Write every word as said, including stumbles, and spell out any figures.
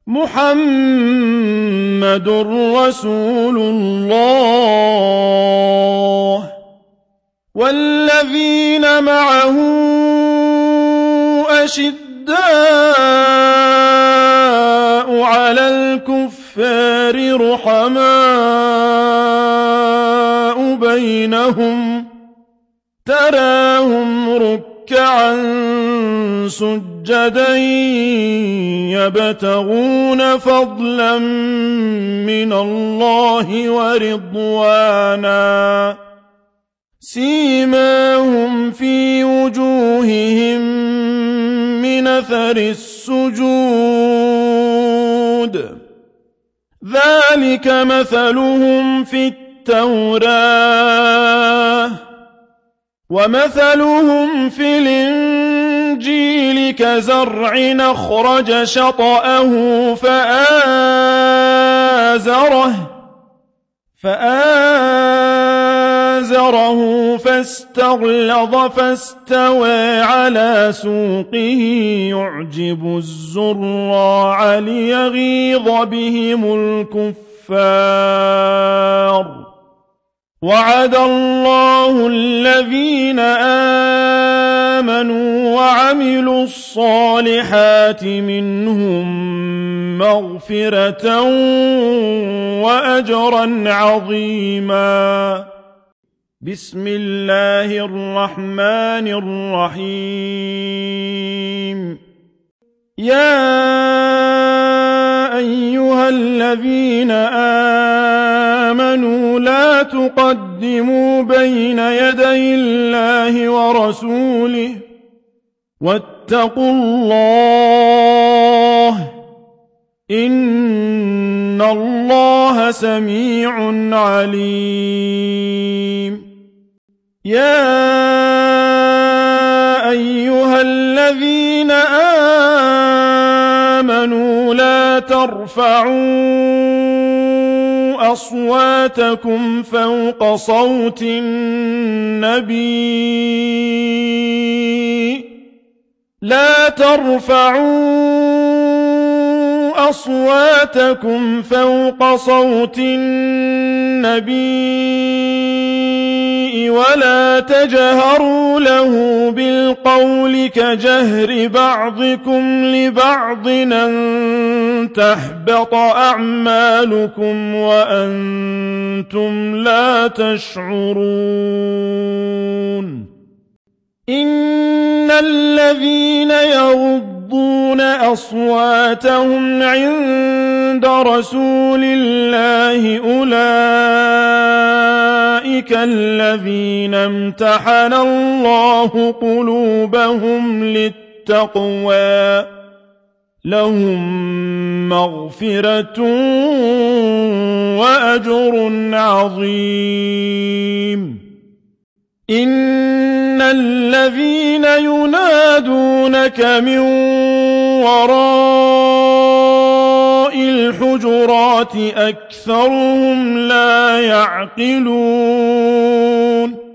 محمد رسول الله والذين معه أشداء على الكفار رحماء بينهم تراهم ركعا سجدا يبتغون فضلا من الله ورضوانا سيماهم في وجوههم من أثر السجود ذلك مثلهم في التوراة ومثلهم في الإنجيل كزرع أخرج شطأه فآزره فآزره فاستغلظ فاستوى على سوقه يعجب الزراع ليغيظ بهم الكفار وعد الله الذين آمنوا وعملوا الصالحات منهم مغفرة وأجرا عظيما بسم الله الرحمن الرحيم يا أيها الذين آمنوا لا تقدموا بين يدي الله ورسوله واتقوا الله إن الله سميع عليم يا أيها الذين آمنوا لا ترفعوا أصواتكم فوق صوت النبي لا ترفعوا أصواتكم فوق صوت النبي ولا تجهروا له بالقول كجهر بعضكم لبعض أن تحبط أعمالكم وأنتم لا تشعرون إن الذين يغضون أصواتهم عند رسول الله أولئك الذين امتحن الله قلوبهم للتقوى لهم مغفرة وأجر عظيم إن الذين ينادونك من وراء الحجرات أكثرهم لا يعقلون